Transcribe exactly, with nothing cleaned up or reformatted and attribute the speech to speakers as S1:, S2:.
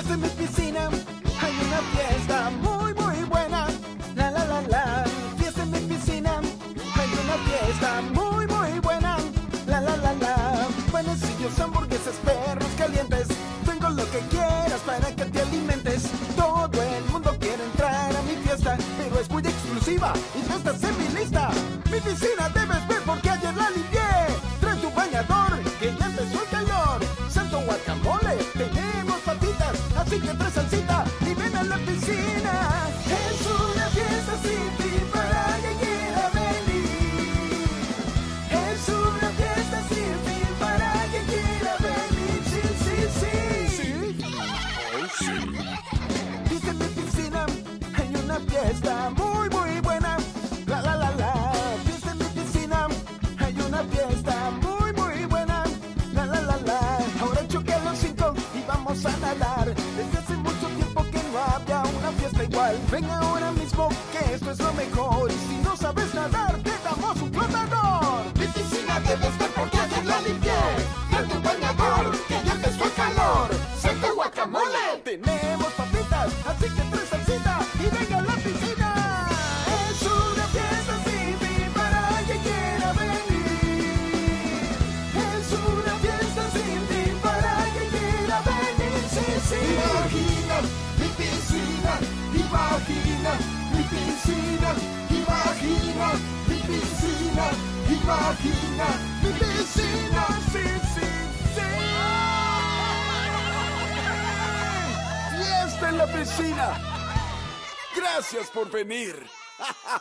S1: Fiesta en mi piscina, hay una fiesta muy muy buena. La la la la. Fiesta en mi piscina, hay una fiesta muy muy buena. La la la la. Panecillos, hamburguesas, perros calientes. Tengo lo que quieras para que te alimentes. Todo el mundo quiere entrar a mi fiesta, pero es muy exclusiva y no estás en mi lista. Mi piscina debes ver porque ayer la limpié. Trae tu bañador, que ya empezó el calor. Santo guacamole, tenemos patitas, así que trae salsita y ven a la piscina. Es una fiesta sin fin para que quiera venir. Es una fiesta sin fin para que quiera venir. Sí, sí, sí. ¿Sí? Oh, sí. Dice mi piscina, hay una fiesta muy, muy buena. La, la, la, la. Fiesta en mi piscina, hay una fiesta muy, muy buena. La, la, la, la. Ahora choqué a los cinco y vamos a nadar. Desde hace mucho tiempo que no había una fiesta igual. Ven ahora mismo que esto es lo mejor. Y si no sabes nadar, te damos un flotador. Mi piscina debes ver porque ayer la limpié. Trae tu bañador, que ya empezó el calor. ¡Salta guacamole! Tenemos papitas, así que trae salsita y venga a la piscina. Es una fiesta sin fin para que quiera venir. Es una fiesta sin fin para que quiera venir. Sí, sí. Imagina mi piscina, imagina mi piscina, imagina mi piscina, imagina mi piscina. Sí, sí, sí. Fiesta en la piscina. Gracias por venir.